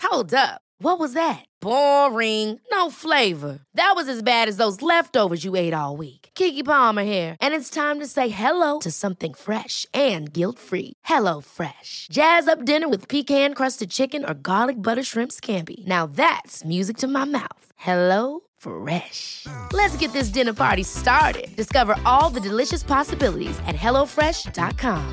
Hold up. What was that? Boring. No flavor. That was as bad as those leftovers you ate all week. Keke Palmer here, and it's time to say hello to something fresh and guilt-free. Hello Fresh. Jazz up dinner with pecan-crusted chicken or garlic butter shrimp scampi. Now that's music to my mouth. Hello Fresh. Let's get this dinner party started. Discover all the delicious possibilities at hellofresh.com.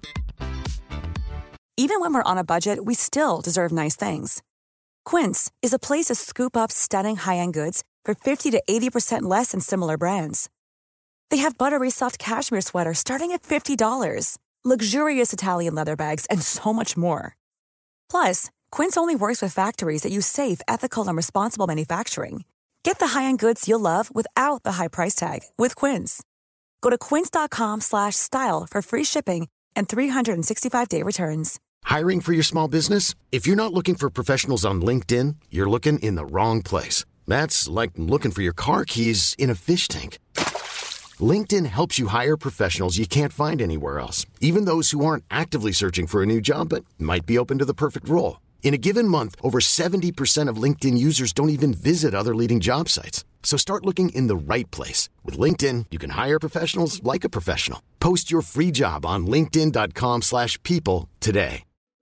Even when we're on a budget, we still deserve nice things. Quince is a place to scoop up stunning high-end goods for 50 to 80% less than similar brands. They have buttery soft cashmere sweaters starting at $50, luxurious Italian leather bags, and so much more. Plus, Quince only works with factories that use safe, ethical, and responsible manufacturing. Get the high-end goods you'll love without the high price tag with Quince. Go to quince.com/style for free shipping and 365-day returns. Hiring for your small business? If you're not looking for professionals on LinkedIn, you're looking in the wrong place. That's like looking for your car keys in a fish tank. LinkedIn helps you hire professionals you can't find anywhere else, even those who aren't actively searching for a new job but might be open to the perfect role. In a given month, over 70% of LinkedIn users don't even visit other leading job sites. So start looking in the right place. With LinkedIn, you can hire professionals like a professional. Post your free job on linkedin.com/people today.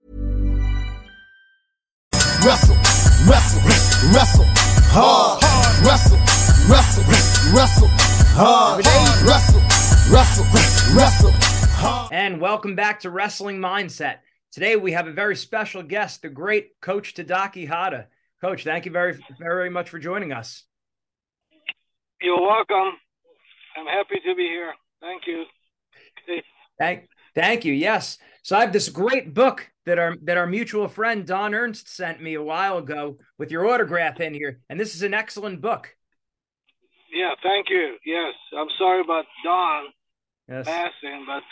Wrestle, wrestle, wrestle, hard, wrestle, wrestle, wrestle, hard, wrestle, wrestle, wrestle, hard. And welcome back to Wrestling Mindset. Today we have a very special guest, the great Coach Tadaaki Hata. Coach, thank you very, very much for joining us. You're welcome. I'm happy to be here. Thank you. Thank you. Yes. So I have this great book that our mutual friend Don Ernst sent me a while ago with your autograph in here, and this is an excellent book. Yeah, thank you. Yes, I'm sorry about Don passing, but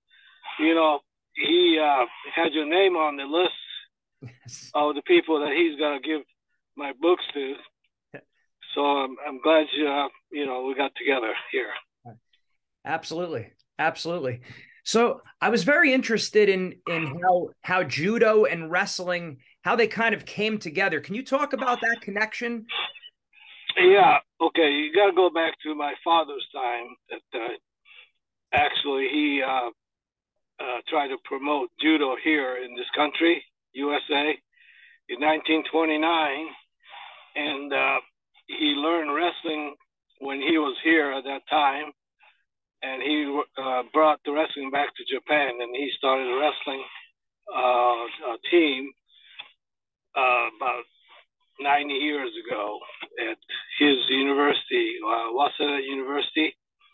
he had your name on the list of the people that he's going to give my books to. So I'm glad we got together here. Absolutely. So I was very interested in how judo and wrestling, how they kind of came together. Can you talk about that connection? Yeah. Okay. You got to go back to my father's time. That actually he tried to promote judo here in this country, USA, in 1929, and he learned wrestling when he was here at that time. And he brought the wrestling back to Japan, and he started a wrestling team about 90 years ago at his university, Waseda University.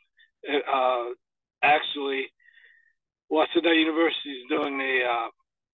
Actually, Waseda University is doing a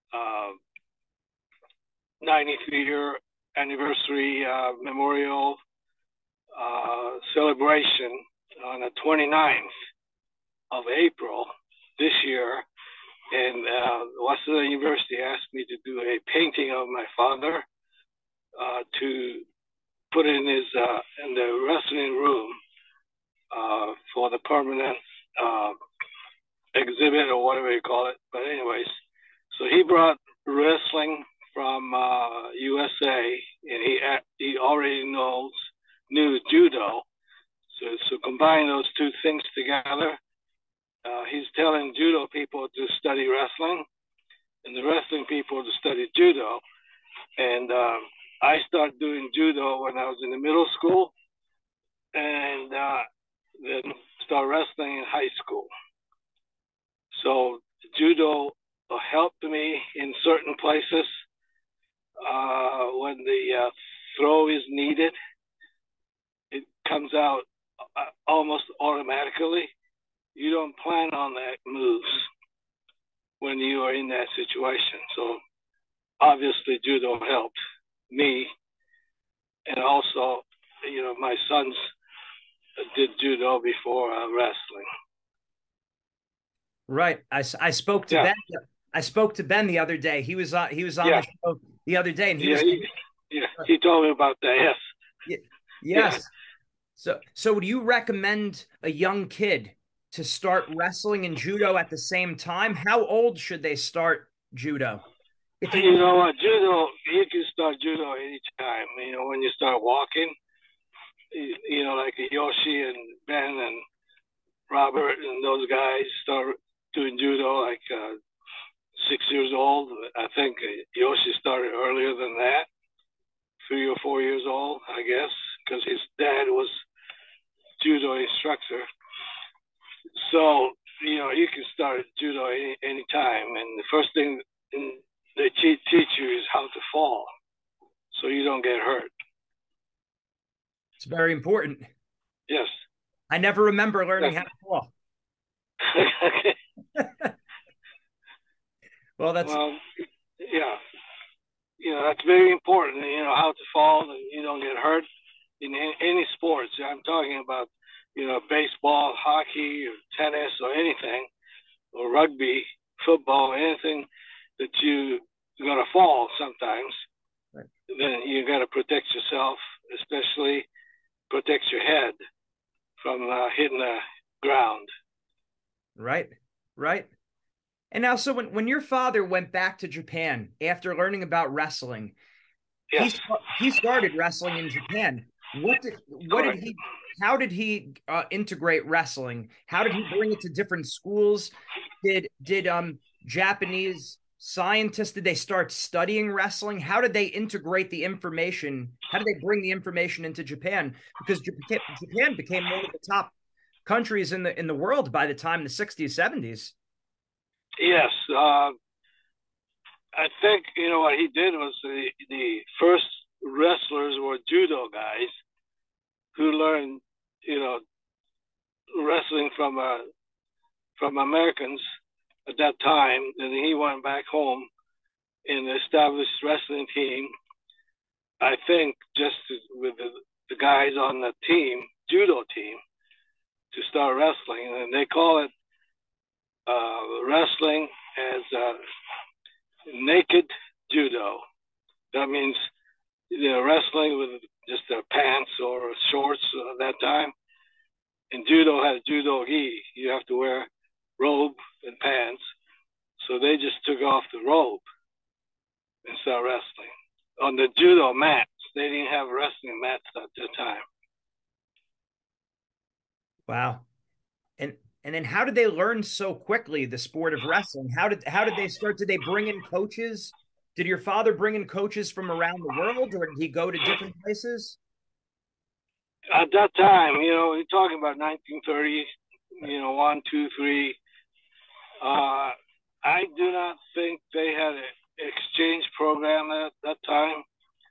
93-year anniversary memorial celebration on the 29th of April this year, and Waseda University asked me to do a painting of my father to put in his in the wrestling room for the permanent exhibit or whatever you call it. But anyways, so he brought wrestling from USA, and he already knew judo. So combine those two things together. He's telling judo people to study wrestling and the wrestling people to study judo. And I started doing judo when I was in the middle school, and then started wrestling in high school. So judo helped me in certain places when the throw is needed. It comes out almost automatically. You don't plan on that moves when you are in that situation. So obviously judo helped me. And also, my sons did judo before wrestling. Right. I spoke to Ben. I spoke to Ben the other day. He was on the show the other day, and he told me about that. Yes. Yes. So do you recommend a young kid to start wrestling and judo at the same time? How old should they start judo? If You know what, judo, you can start judo anytime. You know, when you start walking, you know, like Yoshi and Ben and Robert and those guys start doing judo like 6 years old. I think Yoshi started earlier than that, 3 or 4 years old, I guess, because his dad was judo instructor. So, you know, you can start judo anytime. And the first thing they teach you is how to fall so you don't get hurt. It's very important. Yes. I never remember learning how to fall. Well, yeah. You know, that's very important, you know, how to fall and you don't get hurt in any sports. I'm talking about, you know, baseball, hockey, or tennis, or anything, or rugby, football, anything that you're going to fall sometimes. Right. Then you got to protect yourself, especially protect your head from hitting the ground. Right. And now, so when your father went back to Japan after learning about wrestling, yes. he started wrestling in Japan. How did he integrate wrestling? How did he bring it to different schools? Did Japanese scientists, did they start studying wrestling? How did they integrate the information? How did they bring the information into Japan? Because Japan became one of the top countries in the world by the time the 60s, 70s. Yes. I think, you know, what he did was the first wrestlers were judo guys who learned, you know, wrestling from Americans at that time. Then he went back home and established wrestling team. I think just with the guys on the team, judo team, to start wrestling, and they call it wrestling as naked judo. That means, you know, wrestling with just pants or shorts at that time. And judo has judo gi. You have to wear robe and pants. So they just took off the robe and started wrestling. On the judo mats, they didn't have wrestling mats at that time. Wow. And then how did they learn so quickly the sport of wrestling? How did they start? Did they bring in coaches? Did your father bring in coaches from around the world, or did he go to different places? At that time, you know, we're talking about 1930, you know, 1, 2, 3. I do not think they had an exchange program at that time.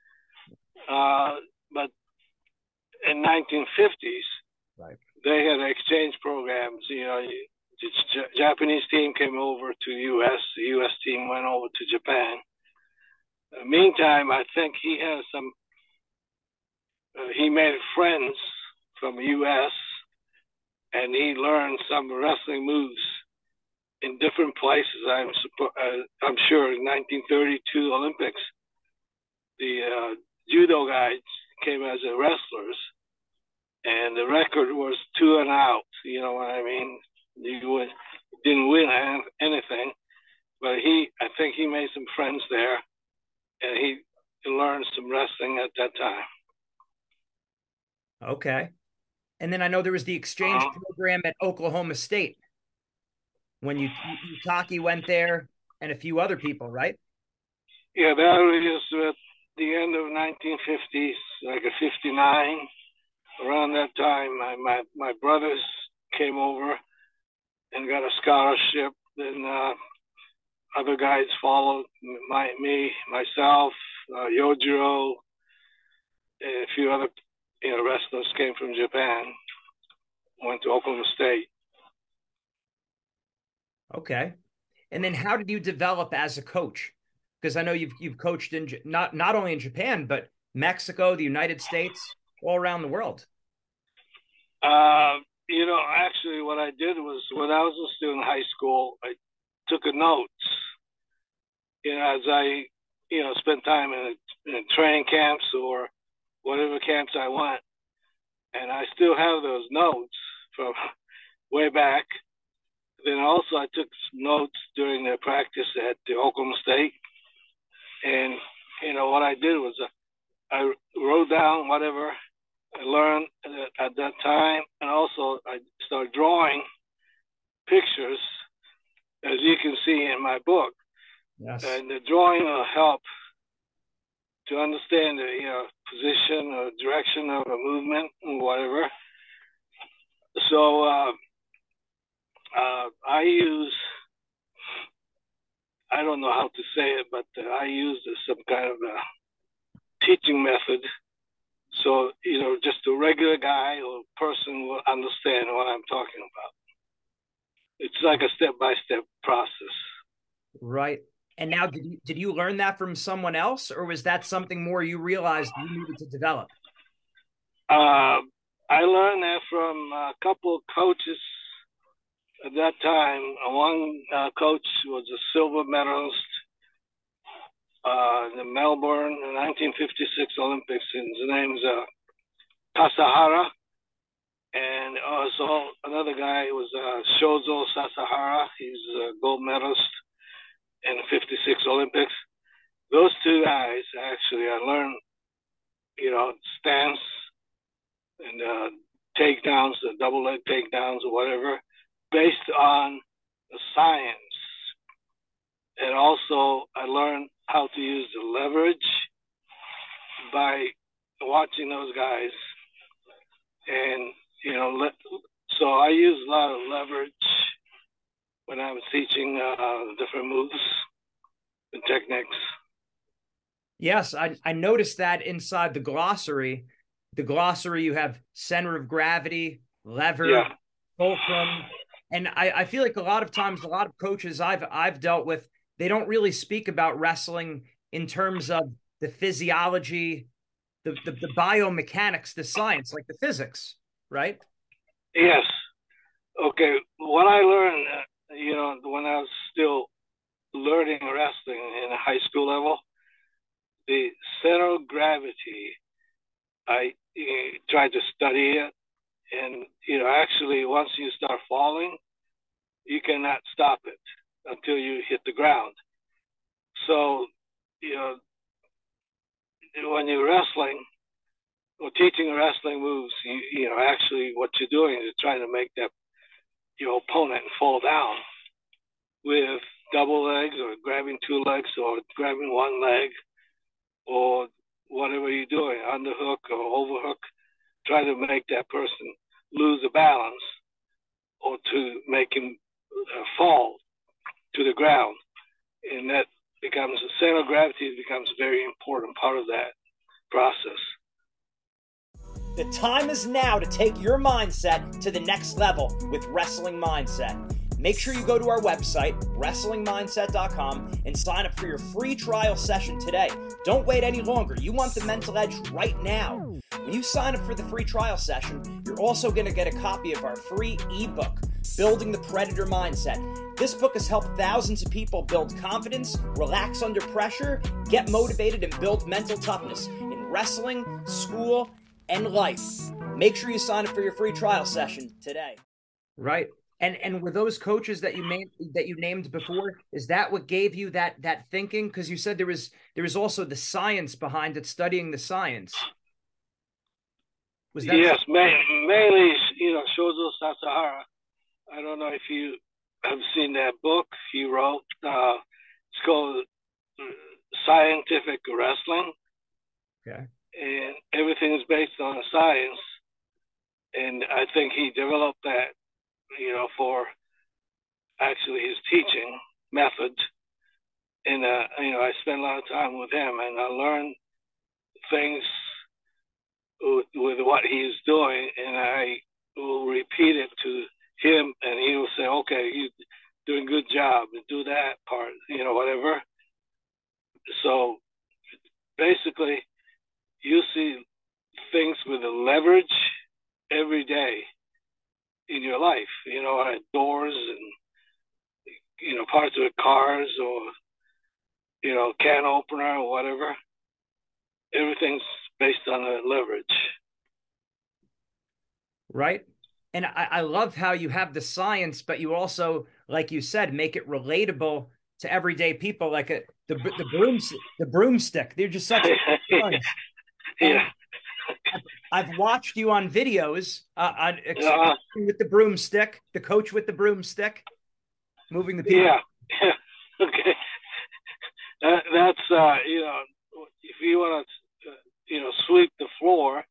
But in 1950s, right, they had exchange programs. You know, the Japanese team came over to the U.S. The U.S. team went over to Japan. Meantime, I think he had he made friends from the U.S. and he learned some wrestling moves in different places. I'm sure in 1932 Olympics, the judo guys came as wrestlers, and the record was 2 and out. You know what I mean? You didn't win anything, but I think he made some friends there, and he learned some wrestling at that time. Okay. And then I know there was the exchange program at Oklahoma State when Utaki went there and a few other people, right? Yeah, that was at the end of 1950s, like a 59. Around that time, my brothers came over and got a scholarship. Then other guys followed, myself, Yojiro, and a few other wrestlers came from Japan, went to Oklahoma State. Okay. And then how did you develop as a coach? Because I know you've coached in not only in Japan, but Mexico, the United States, all around the world. Actually what I did was when I was still in high school, I took a notes, as I, spent time in training camps or whatever camps I went. And I still have those notes from way back. Then also I took notes during their practice at the Oklahoma State. I did was I wrote down whatever I learned at that time, and also I started drawing pictures, as you can see in my book. Yes. And the drawing will help to understand the position or direction of a movement or whatever. So I use, I don't know how to say it, but I use some kind of a teaching method. So, just a regular guy or person will understand what I'm talking about. It's like a step-by-step process. Right. And now, did you learn that from someone else, or was that something more you realized you needed to develop? I learned that from a couple of coaches at that time. One coach was a silver medalist in the Melbourne 1956 Olympics, and his name is Kasahara. And also another guy was Shozo Sasahara. He's a gold medalist in the 56 Olympics. Those two guys, actually, I learned, stance and takedowns, the double leg takedowns or whatever, based on the science. And also I learned how to use the leverage by watching those guys. And, so I use a lot of leverage when I was teaching different moves and techniques. Yes, I noticed that inside the glossary. The glossary, you have center of gravity, lever, fulcrum. And I feel like a lot of times, a lot of coaches I've dealt with, they don't really speak about wrestling in terms of the physiology, the biomechanics, the science, like the physics, right? Yes. Okay. What I learned, when I was still learning wrestling in a high school level, the center of gravity, I tried to study it. And, actually, once you start falling, you cannot stop it until you hit the ground. So, when you're wrestling or teaching wrestling moves, actually what you're doing is trying to make your opponent fall down with double legs or grabbing two legs or grabbing one leg or whatever you're doing, underhook or overhook, try to make that person lose the balance or to make him fall to the ground. And that becomes, the center of gravity becomes a very important part of that process. The time is now to take your mindset to the next level with Wrestling Mindset. Make sure you go to our website, WrestlingMindset.com, and sign up for your free trial session today. Don't wait any longer. You want the mental edge right now. When you sign up for the free trial session, you're also going to get a copy of our free ebook, Building the Predator Mindset. This book has helped thousands of people build confidence, relax under pressure, get motivated, and build mental toughness in wrestling, school, and life. Make sure you sign up for your free trial session today. Right. And were those coaches that you named before, is that what gave you that thinking? Because you said there was also the science behind it, studying the science. Was that yes, mainly Shozo Sasahara. I don't know if you have seen that book he wrote. It's called Scientific Wrestling. Okay. And everything is based on science. And I think he developed that, for actually his teaching method. And, I spent a lot of time with him and I learned things with what he's doing, and I will repeat it to him and he will say, okay, you're doing a good job, do that part, whatever. So basically you see things with the leverage every day in your life, at doors and, parts of the cars or, can opener or whatever. Everything's based on the leverage. Right. And I love how you have the science, but you also, like you said, make it relatable to everyday people. Like the broomstick. They're just such fun. Yeah. I've watched you on videos with the broomstick, the coach with the broomstick, moving the people. Yeah. Okay. That's if you want to sweep the floor,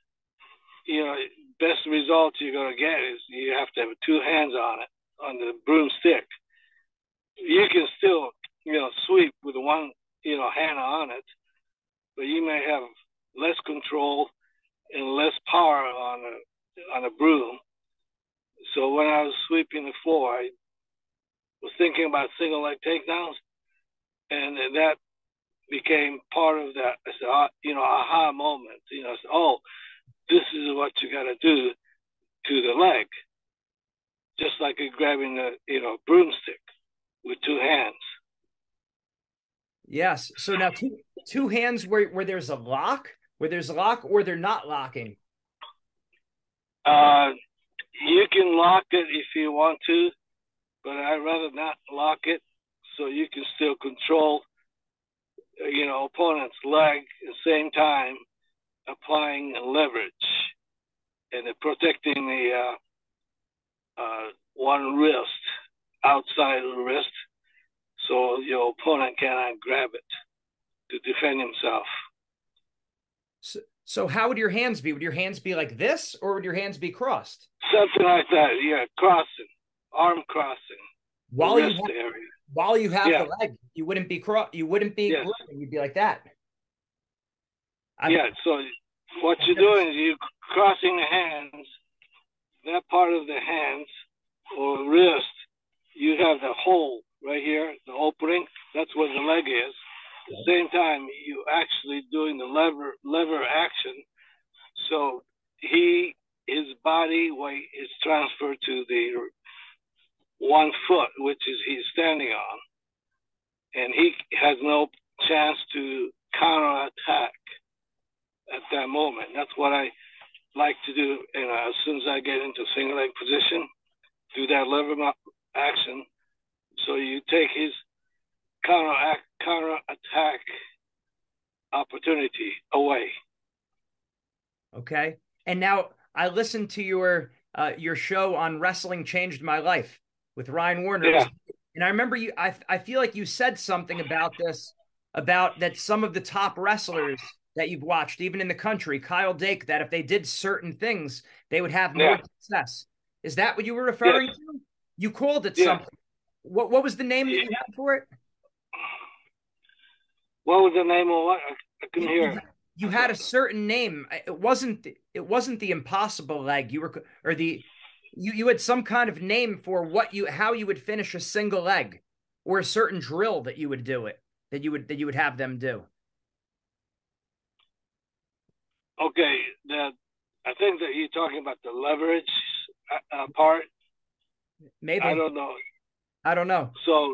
best results you're going to get is you have to have two hands on it, on the broomstick. You can still sweep with one hand on it, but you may have less control and less power on a broom. So when I was sweeping the floor, I was thinking about single leg takedowns, and that became part of that. I said, aha moment. I said, oh, this is what you got to do to the leg, just like you're grabbing a broomstick with two hands. Yes. So now two hands where there's a lock, or they're not locking. You can lock it if you want to, but I'd rather not lock it, so you can still control, opponent's leg at the same time, applying leverage and protecting the one wrist, outside of the wrist, so your opponent cannot grab it to defend himself. So how would your hands be? Would your hands be like this, or would your hands be crossed? Something like that, yeah, crossing, arm crossing. While you have the leg, you wouldn't be yes. You'd be like that. So what you're doing is you're crossing the hands, that part of the hands or wrist, you have the hole right here, the opening, that's where the leg is. At the same time, you actually doing the lever action. So his body weight is transferred to the one foot, which is he's standing on. And he has no chance to counterattack at that moment. That's what I like to do. As soon as I get into single leg position, do that lever action. So you take his counterattack opportunity away. Okay. And now I listened to your show on Wrestling Changed My Life with Ryan Warner. Yeah. And I remember I feel like you said something about this, about that some of the top wrestlers that you've watched, even in the country, Kyle Dake, that if they did certain things, they would have more success. Is that what you were referring to? You called it something. What was the name that you had for it? What was the name of what? I couldn't hear. You had a certain name. It wasn't the impossible leg. You had some kind of name for how you would finish a single leg, or a certain drill that you would do it, that you would have them do. Okay, I think that you're talking about the leverage part. Maybe. I don't know. So,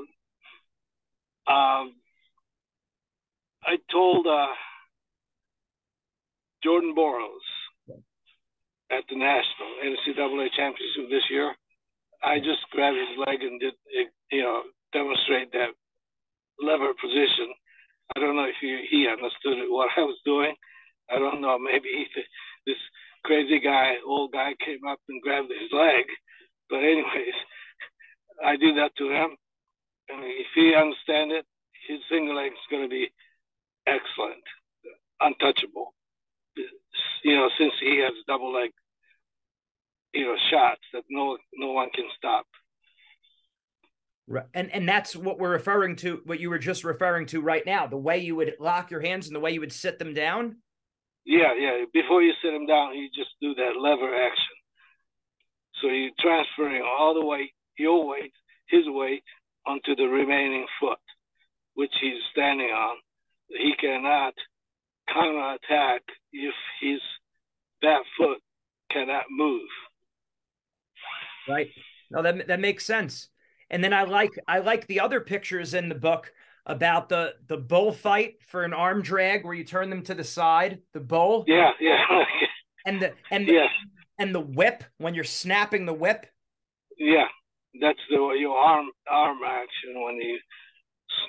I told Jordan Burroughs at the National NCAA Championship this year, I just grabbed his leg and did, demonstrate that lever position. I don't know if he understood what I was doing. I don't know. Maybe this crazy old guy came up and grabbed his leg. But anyways, I did that to him. And if he understands it, his single leg is going to be excellent, untouchable. Since he has double leg, shots that no one can stop. Right. And that's what we're referring to, what you were just referring to right now, the way you would lock your hands and the way you would sit them down. Yeah. Before you sit them down, you just do that lever action. So you're transferring all the weight, your weight, his weight, onto the remaining foot, which he's standing on. He cannot counterattack if that foot cannot move. Right. No, that makes sense. And then I like the other pictures in the book about the bullfight for an arm drag where you turn them to the side, the bull. Yeah. and the whip when you're snapping the whip. Yeah, that's your arm action when you snap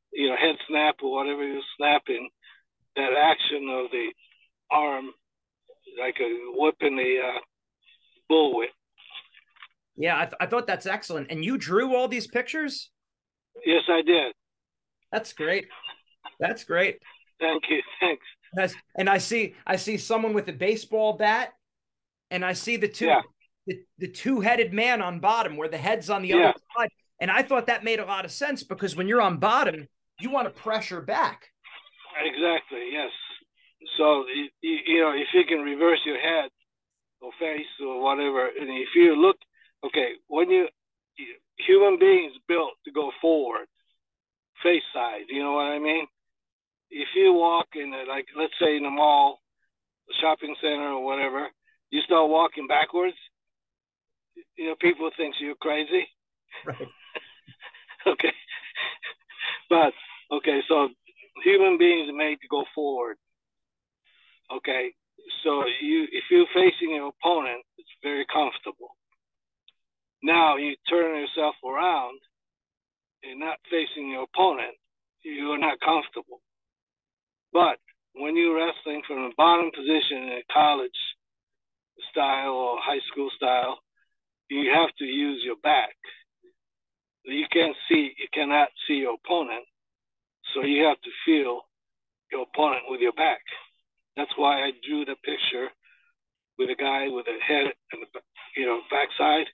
head snap or whatever you're snapping, that action of the arm, like a whipping the bullwhip. Yeah, I thought that's excellent. And you drew all these pictures? Yes, I did. That's great. That's great. Thank you. Thanks. And I see someone with a baseball bat, and I see the two-headed man on bottom where the head's on the other side. And I thought that made a lot of sense because when you're on bottom, you want to pressure back. Exactly, yes. So, if you can reverse your head or face or whatever, and if you look, when human beings built to go forward, face side, you know what I mean? If you walk in, let's say in a mall, a shopping center or whatever, you start walking backwards, people think you're crazy. Right. Okay. But, so human beings are made to go forward. Okay. So if you're facing your opponent, it's very comfortable. Now you turn yourself around and not facing your opponent, you're not comfortable. But when you're wrestling from the bottom position in a college style or high school style, you have to use your back. You cannot see your opponent, so you have to feel your opponent with your back. That's why I drew the picture with a guy with a head and the backside.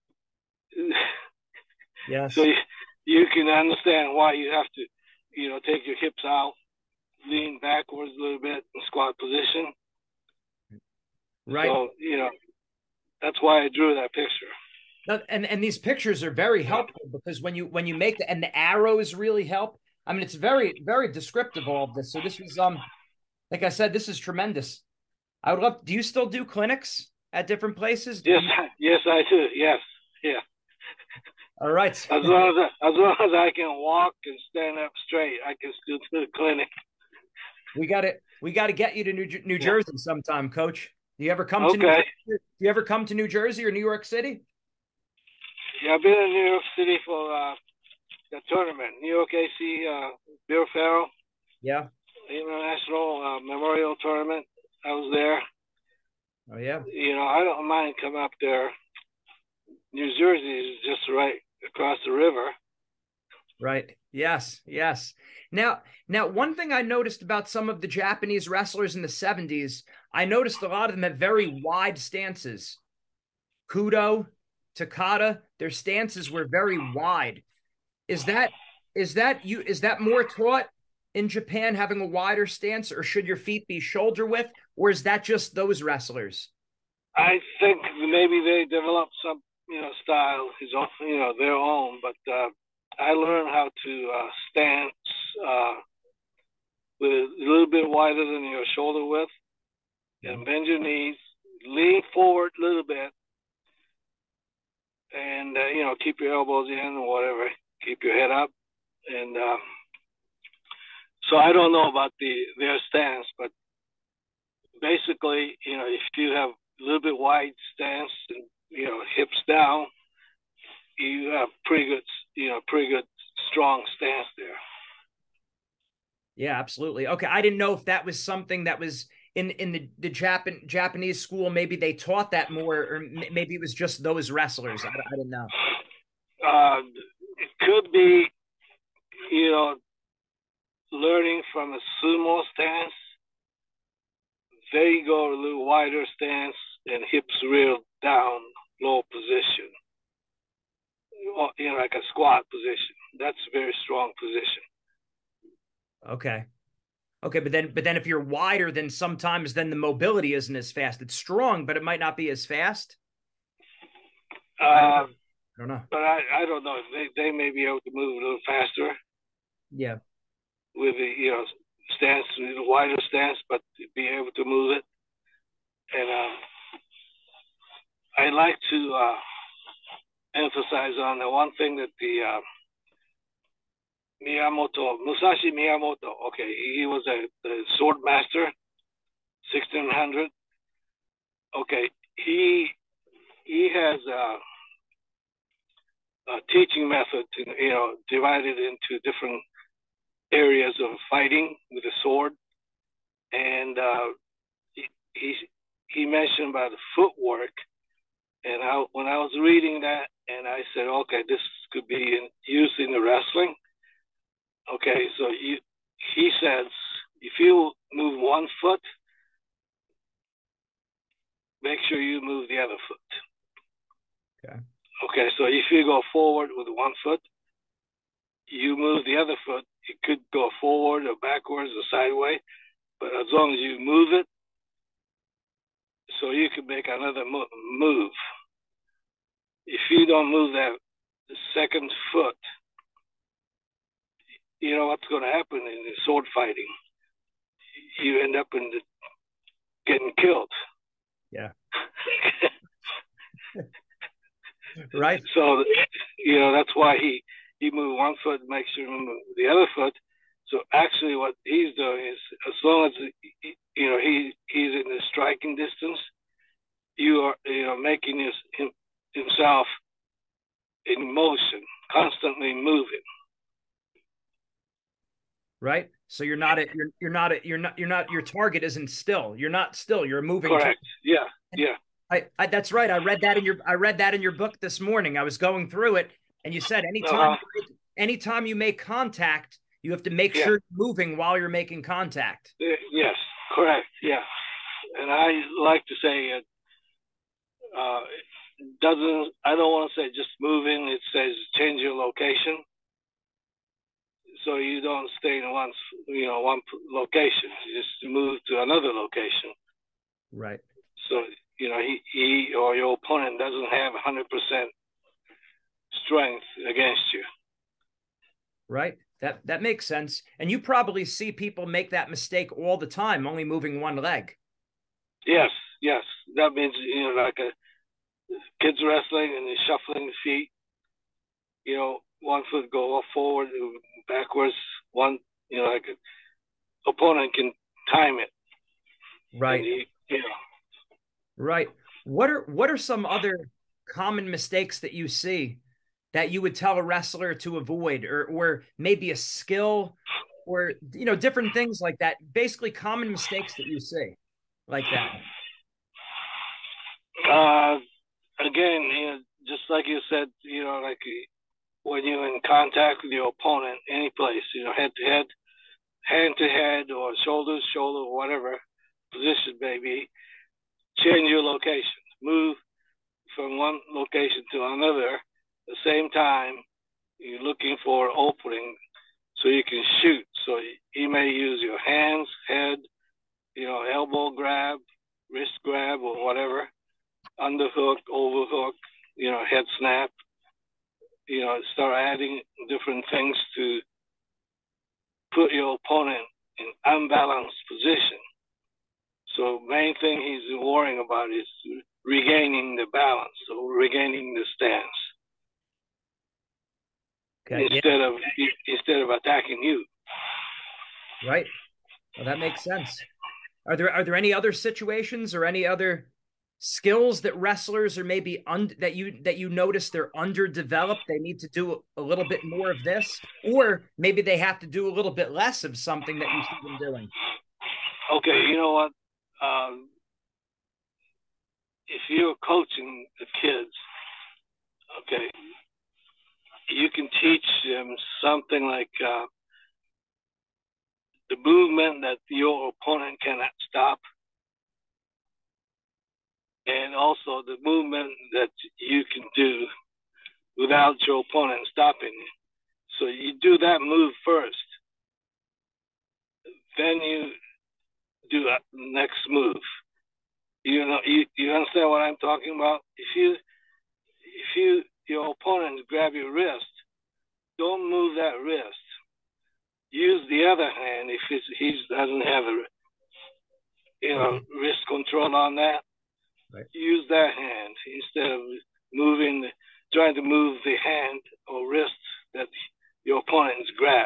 Yes. So you can understand why you have to, take your hips out, lean backwards a little bit in squat position. Right. So, that's why I drew that picture. And these pictures are very helpful because when you make and the arrows really help. I mean, it's very, very descriptive, all of this. So this was, like I said, this is tremendous. I would love, do you still do clinics at different places? Yes, I do. Yes. Yeah. All right. As long as I can walk and stand up straight, I can still do the clinic. We got to get you to New Jersey sometime, Coach. Do you ever come to New Jersey or New York City? Yeah, I've been in New York City for the tournament, New York AC Bill Farrell. Yeah. International Memorial Tournament. I was there. Oh yeah. I don't mind coming up there. New Jersey is just right across the river. Right. Yes. Yes. Now, one thing I noticed about some of the Japanese wrestlers in the 70s, I noticed a lot of them had very wide stances. Kudo, Takada, their stances were very wide. Is that more taught in Japan, having a wider stance, or should your feet be shoulder width, or is that just those wrestlers? I think maybe they developed some, style, their own, but I learned how to stance with a little bit wider than your shoulder width, and bend your knees, lean forward a little bit, and keep your elbows in or whatever, keep your head up, and so I don't know about their stance, but basically, if you have a little bit wide stance and hips down, you have pretty good strong stance there. Yeah, absolutely. Okay, I didn't know if that was something that was in the Japanese school. Maybe they taught that more, or maybe it was just those wrestlers. I didn't know. It could be, learning from a sumo stance. They go a little wider stance and hips real down, low position. Like a squat position. That's a very strong position. Okay, but then if you're wider, then sometimes then the mobility isn't as fast. It's strong, but it might not be as fast. I don't know. But I don't know. They may be able to move a little faster. Yeah. With the stance, the wider stance, but be able to move it. And I like to emphasize on the one thing that the Musashi Miyamoto, he was a sword master, 1600. Okay, he has a teaching method, divided into different areas of fighting with a sword, and he mentioned about the footwork. And when I was reading that, and I said, okay, this could be used in the wrestling. Okay, so he says, if you move one foot, make sure you move the other foot. Okay. Okay, so if you go forward with one foot, you move the other foot. It could go forward or backwards or sideways, but as long as you move it, so you can make another move. If you don't move that second foot, you know what's going to happen in sword fighting. You end up getting killed. Yeah. Right. So, you know, that's why he moved one foot, make sure he moved the other foot. So actually what he's doing is, as long as, you know, he's in the striking distance, you are, you know, making himself in motion, constantly moving. Right. So your target isn't still. You're not still. You're moving. Correct. Yeah. That's right. I read that in your book this morning. I was going through it, and you said anytime you make contact, you have to make sure you're moving while you're making contact. Yes, correct. Yeah, and I like to say I don't want to say just moving. It says change your location, so you don't stay in one location. You just move to another location. Right. So, you know, he or your opponent doesn't have 100% strength against you. Right. That makes sense. And you probably see people make that mistake all the time, only moving one leg. Yes. That means, you know, like kids wrestling and shuffling the feet. You know, one foot go forward, backwards. One, you know, like an opponent can time it. Right. You know. Right. What are some other common mistakes that you see that you would tell a wrestler to avoid, or maybe a skill, or, you know, different things like that? Basically common mistakes that you see like that. Again, you know, just like you said, you know, like when you're in contact with your opponent, any place, you know, head to head, hand to head, or shoulder to shoulder, whatever position may be, change your location. Move from one location to another. At the same time, you're looking for an opening so you can shoot. So you may use your hands, head, you know, elbow grab, wrist grab, or whatever, underhook, overhook, you know, head snap. You know, start adding different things to put your opponent in unbalanced position. So main thing he's worrying about is regaining the balance, so regaining the stance. Okay, instead of attacking you. Right. Well, that makes sense. Are there any other situations or any other skills that wrestlers are maybe that you notice they're underdeveloped? They need to do a little bit more of this, or maybe they have to do a little bit less of something that you see them doing. Okay, you know what? If you're coaching the kids, okay, you can teach them something like the movement that your opponent cannot stop, and also the movement that you can do without your opponent stopping. So you do that move first, then you do that next move. You know, you understand what I'm talking about? If your opponent grab your wrist, don't move that wrist. Use the other hand if he doesn't have wrist control on that. Right. Use that hand instead of trying to move the hand or wrist that your opponent has grabbed.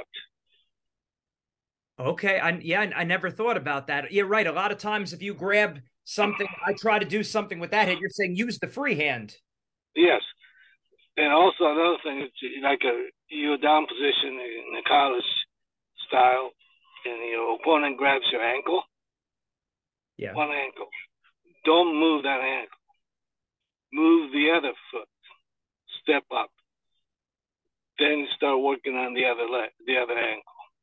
Okay, I never thought about that. You're right. A lot of times, if you grab something, I try to do something with that hit. You're saying use the free hand. Yes, and also another thing is like your down position in the college style, and your opponent grabs your ankle. Yeah. One ankle. Don't move that ankle. Move the other foot. Step up. Then start working on the other leg, the other ankle.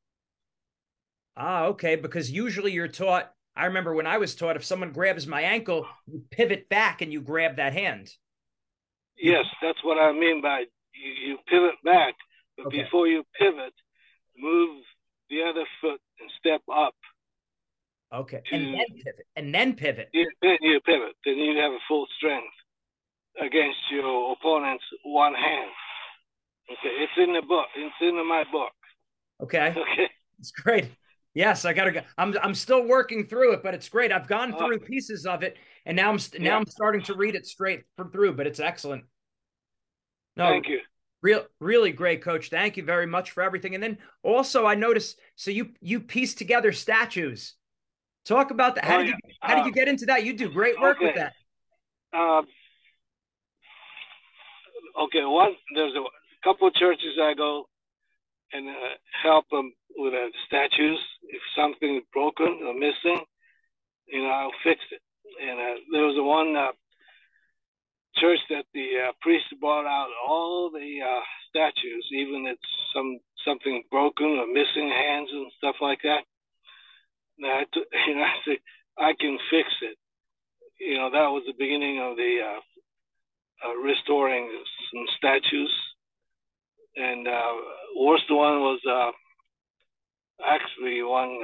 Ah, okay. Because usually you're taught, I remember when I was taught, if someone grabs my ankle, you pivot back and you grab that hand. Yes, that's what I mean by you pivot back, but Okay. before you pivot, move the other foot and step up. Okay. And then pivot. And then pivot. Then you pivot. Then you have a full strength against your opponent's one hand. Okay, it's in the book. It's in my book. Okay. Okay. It's great. Yes, I gotta go. I'm still working through it, but it's great. I've gone through pieces of it, and now I'm starting to read it straight through. But it's excellent. No, Thank you. Really great, Coach. Thank you very much for everything. And then also, I noticed. So you piece together statues. Talk about that. How did you get into that? You do great work with that. Okay. There's a couple of churches I go and help them with statues. If something is broken or missing, I'll fix it. And there was one church that the priest brought out all the statues, even if something broken or missing hands and stuff like that. And I said, I can fix it. That was the beginning of the restoring some statues. And worst one was actually one.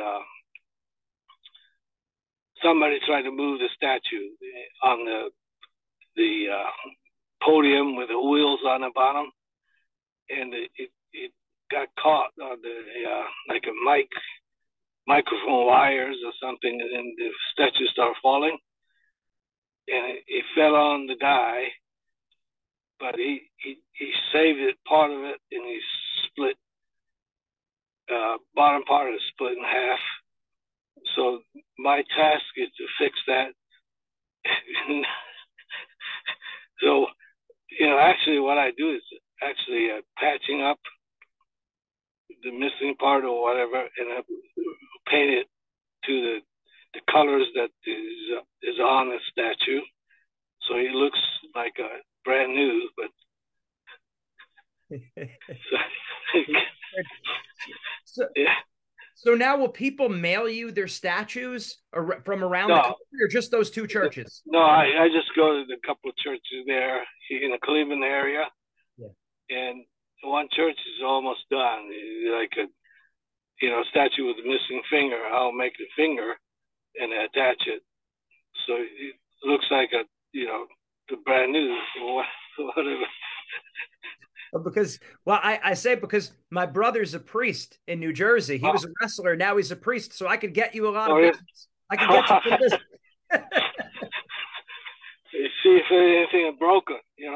Somebody tried to move the statue on the podium with the wheels on the bottom, and it got caught on the like a microphone wires or something, and then the statue started falling, and it fell on the guy. But he saved it, part of it, and he split, bottom part is split in half. So my task is to fix that. So, actually what I do is actually patching up the missing part or whatever, and I paint it to the colors that is on the statue. So it looks like a brand new, but so now will people mail you their statues from around the country, or just those two churches? No, I just go to the couple of churches there in the Cleveland area. Yeah. And one church is almost done. Like a statue with a missing finger. I'll make the finger and attach it. So it looks like the brand new or whatever. Because because my brother's a priest in New Jersey. He was a wrestler. Now he's a priest. So I could get you a lot of business. I could get you some business. See if anything is broken,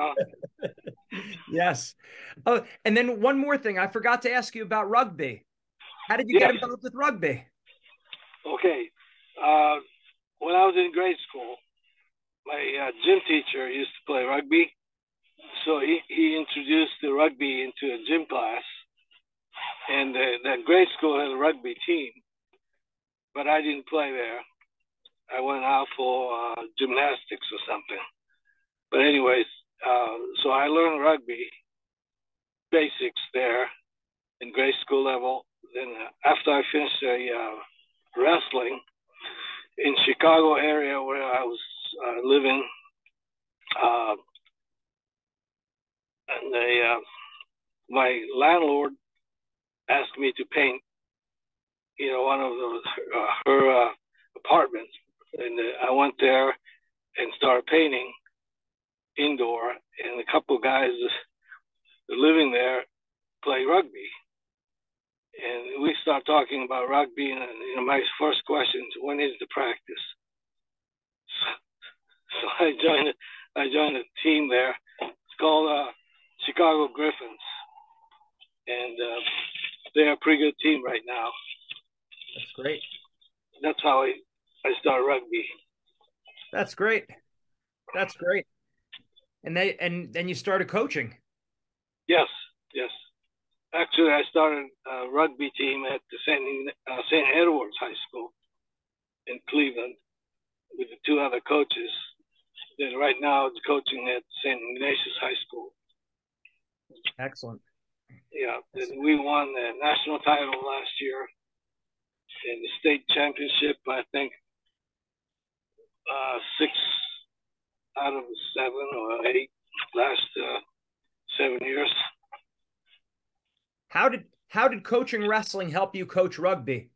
Yes. Oh, and then one more thing. I forgot to ask you about rugby. How did you get involved with rugby? Okay. When I was in grade school, my gym teacher used to play rugby. So he introduced the rugby into a gym class. And that grade school had a rugby team. But I didn't play there. I went out for gymnastics or something. But anyways, so I learned rugby basics there in grade school level. Then after I finished wrestling in Chicago area where I was living, and my landlord asked me to paint, one of those her apartments, and I went there and started painting indoor, and a couple of guys living there play rugby, and we start talking about rugby, and my first question is, when is the practice? So I joined a team there. It's called Chicago Griffins, and they're a pretty good team right now. That's great. That's how I started rugby. That's great. That's great. And then you started coaching. Yes. Actually, I started a rugby team at the St. Edward's High School in Cleveland with the two other coaches. Then right now, it's coaching at St. Ignatius High School. Excellent. Yeah, we won the national title last year and the state championship, I think, 6 out of 7 or 8 last 7 years. How did coaching wrestling help you coach rugby?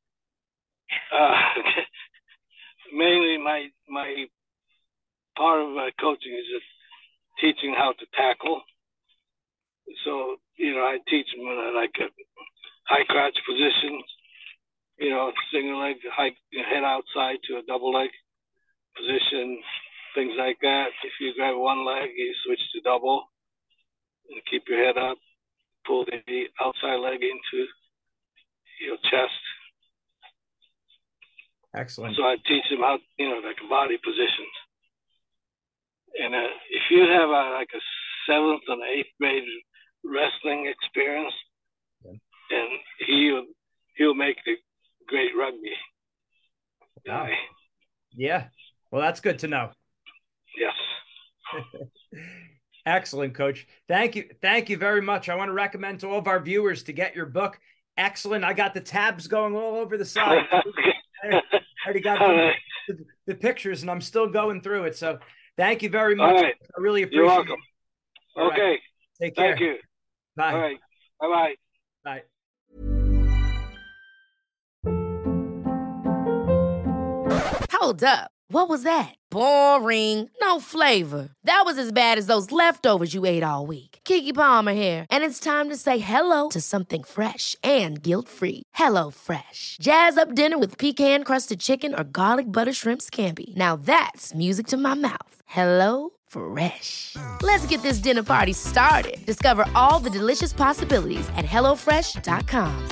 Mainly my part of my coaching is just teaching how to tackle. So, I teach them like a high crouch position, single leg, head outside to a double leg position, things like that. If you grab one leg, you switch to double and keep your head up, pull the outside leg into your chest. Excellent. So I teach them how, like body positions. And if you have a 7th and 8th grade wrestling experience, and he'll make a great rugby guy. Yeah. Well, that's good to know. Yes. Excellent, Coach. Thank you very much. I want to recommend to all of our viewers to get your book. Excellent. I got the tabs going all over the side. I already got the pictures, and I'm still going through it. So thank you very much. All right. I really appreciate You're welcome. it. All Okay. Right. Take care. Thank you. Bye. All right. Bye-bye. Bye. Hold up. What was that? Boring. No flavor. That was as bad as those leftovers you ate all week. Keke Palmer here, and it's time to say hello to something fresh and guilt-free. HelloFresh. Jazz up dinner with pecan-crusted chicken or garlic butter shrimp scampi. Now that's music to my mouth. HelloFresh. Let's get this dinner party started. Discover all the delicious possibilities at HelloFresh.com.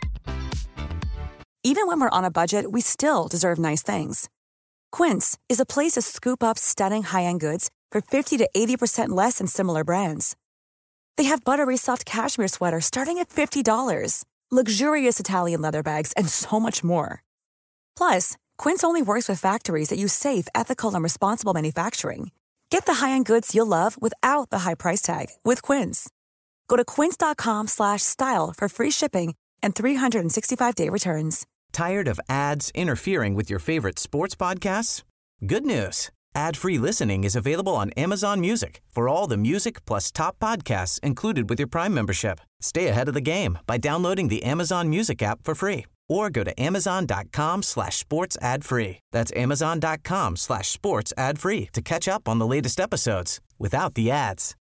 Even when we're on a budget, we still deserve nice things. Quince is a place to scoop up stunning high-end goods for 50 to 80% less than similar brands. They have buttery soft cashmere sweaters starting at $50, luxurious Italian leather bags, and so much more. Plus, Quince only works with factories that use safe, ethical, and responsible manufacturing. Get the high-end goods you'll love without the high price tag with Quince. Go to quince.com/style for free shipping and 365-day returns. Tired of ads interfering with your favorite sports podcasts? Good news. Ad-free listening is available on Amazon Music for all the music plus top podcasts included with your Prime membership. Stay ahead of the game by downloading the Amazon Music app for free or go to amazon.com/sports ad free. That's amazon.com/sports ad free to catch up on the latest episodes without the ads.